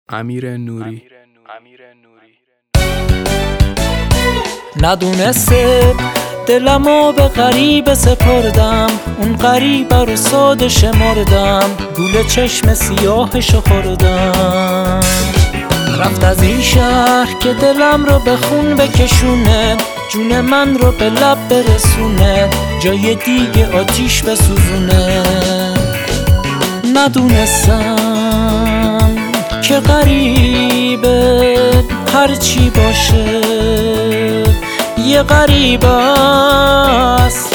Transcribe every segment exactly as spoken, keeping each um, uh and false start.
امیر نوری. ندونسته دلمو به غریبه سپردم، اون غریبه رو ساده شمردم، گول چشم سیاهشو خوردم. رفت از این شهر که دلم رو به خون بکشونه، جون من رو به لب برسونه، جای دیگه آتیش بسوزونه. ندونستم که غریبه هرچی باشه یه غریبه است.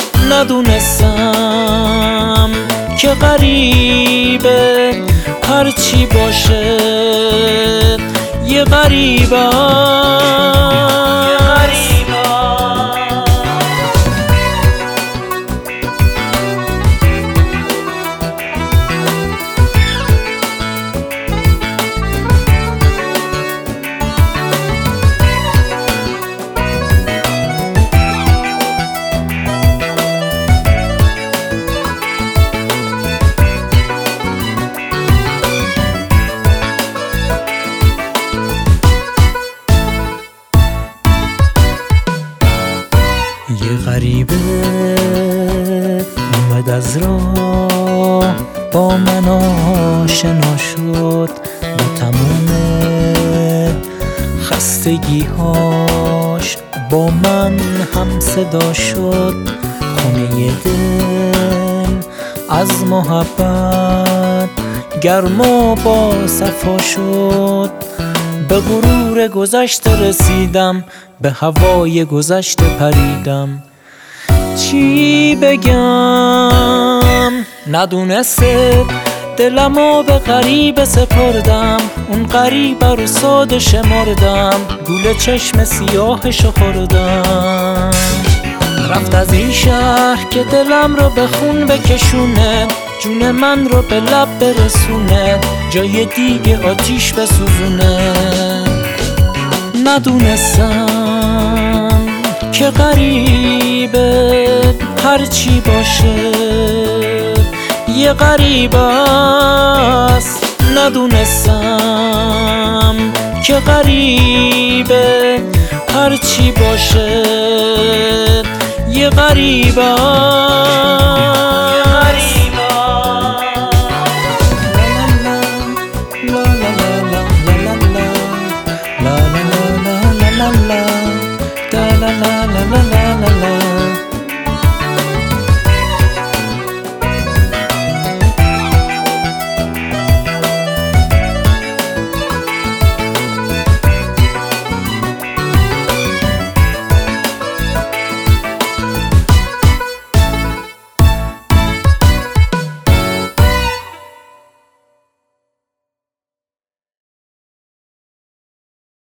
ندونستم که غریبه هرچی باشه یه غریبه است. یه غریبه اومد از راه با من آشنا شد، با تموم خستگیهاش با من هم صدا شد. خونه دل از محبت گرم و با صفا شد. به غرور گذشته رسیدم، به هوای گذشته پریدم. چی بگم؟ ندونسته دلمو به غریبه سپردم، اون غریبه رو ساده شمردم، گول چشم سیاهشو خوردم. رفت از این شهر که دلم رو به خون بکشونه، جون من رو به لب برسونه، جای دیگه آتیش بسوزونه. ندونستم که غریبه هرچی باشه یه غریبه است. ندونستم که غریبه هرچی باشه یه غریبه است.